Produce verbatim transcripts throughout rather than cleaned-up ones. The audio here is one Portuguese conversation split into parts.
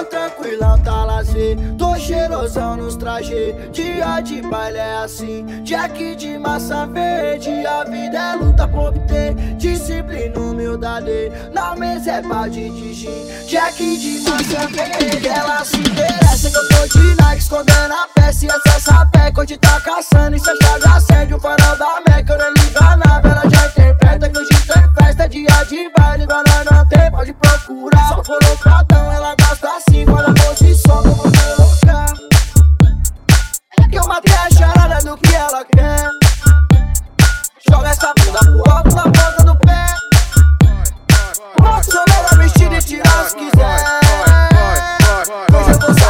Tô tranquilão, tá lazer, tô cheirosão nos trajes. Dia de baile é assim, Jack de massa verde. A vida é luta por obter disciplina, humildade. Na mesa é balde de gin, Jack de massa verde. Ela se interessa que eu tô de Nike, escondendo a peça. E essa sapé que hoje tá caçando. E se a chave acende o farol da Meca, eu nem ligo a nave. Ela já interpreta que hoje tem festa, dia de baile. Igual nós não tem, pode procurar. Só colocadão, ela gosta assim. Quando a posição, eu vou colocar. Que eu matei a charada do que ela quer. Joga essa bunda pro alto na ponta do pé. Posso jogar na vestida e tirar se quiser. Hoje eu tô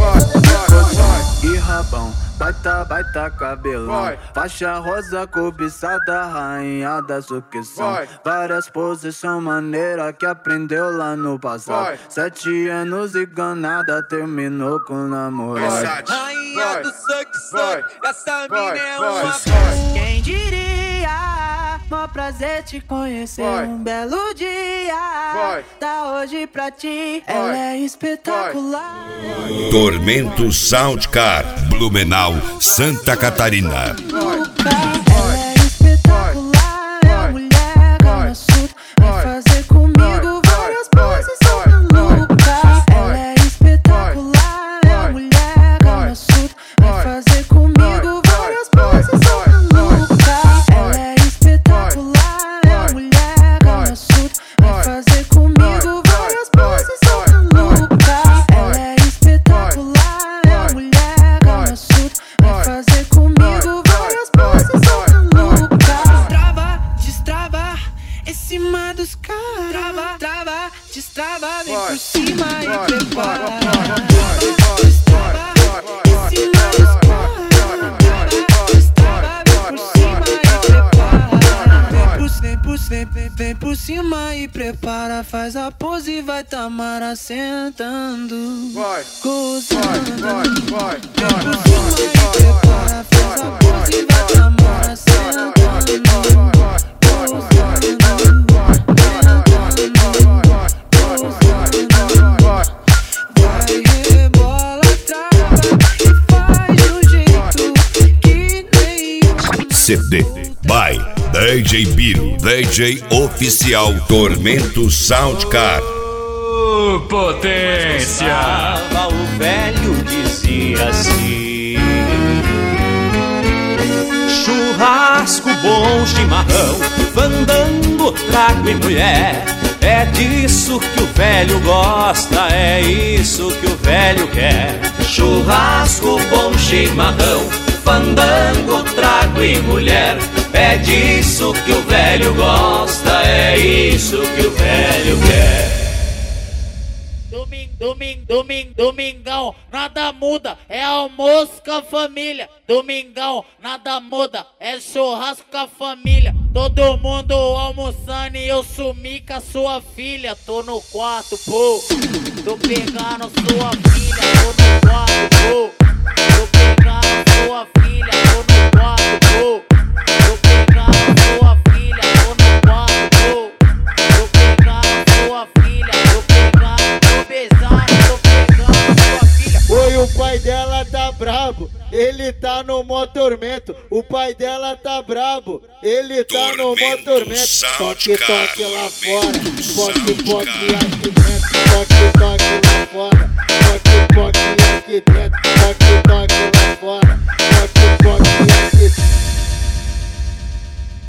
safado. E rabão, baita, baita cabelão. Faixa rosa cobiçada, rainha da sucção. Várias posições maneiras que aprendeu lá no passado. Sete anos e ganada, terminou com namorado. Rainha do sucção, essa mina é uma. Quem diria, mó prazer te conhecer. Vai. Um belo dia, Vai. tá hoje pra ti. Vai. Ela é espetacular. Tormento Soundcar, Blumenau, Santa Catarina. Ela é espetacular, é a mulher gama surda. Vai fazer comigo várias posições malucas. Ela é espetacular, é a mulher gama surda. Vai fazer comigo várias posições malucas. Ela é espetacular, é a mulher gama surda. Vai fazer comigo várias posições malucas. Ela é espetacular, é a mulher gama surda. Vai fazer comigo várias posições malucas. Trava, destrava, em cima dos caras. Trava, trava, destrava, vem por cima e prepara. Trava, destrava, em cima dos caras. Trava, destrava, vem por cima e prepara. Vem por, vem por, vem, vem, vem por cima e prepara. Faz a pose e vai Tamara sentando. Vai, gozando. vai, vai, Vem por cima e prepara. Faz a pose e vai Tamara sentando. Vai, rebola, trava e faz do jeito que nem C D by D J Biro, D J oficial Tormento Soundcar. Ô, potência! O velho dizia assim: churrasco, bom chimarrão, fandango, trago e mulher. É disso que o velho gosta, é isso que o velho quer. Churrasco, bom chimarrão, fandango, trago e mulher. É disso que o velho gosta, é isso que o velho quer. Domingo, domingo, domingo, domingão, nada muda, é almoço com a família. Domingão, nada muda, é churrasco com a família. Todo mundo almoçando e eu sumi com a sua filha. Tô no quarto, pô, tô pegando sua filha. Tô no quarto, pô, tô pegando sua filha. Tô no quarto, pô, tô pegando sua filha. Tô no quarto, pô, tô pegando sua filha. Tô pegando, tô beijando, tô pegando sua filha. Oi, o pai dela tá brabo, ele tá no mó tormento. O pai dela tá brabo, ele tá no mó tormento. Toque, toque lá fora, poque, poque aqui dentro. Toque, toque lá fora, poque, poque aqui dentro.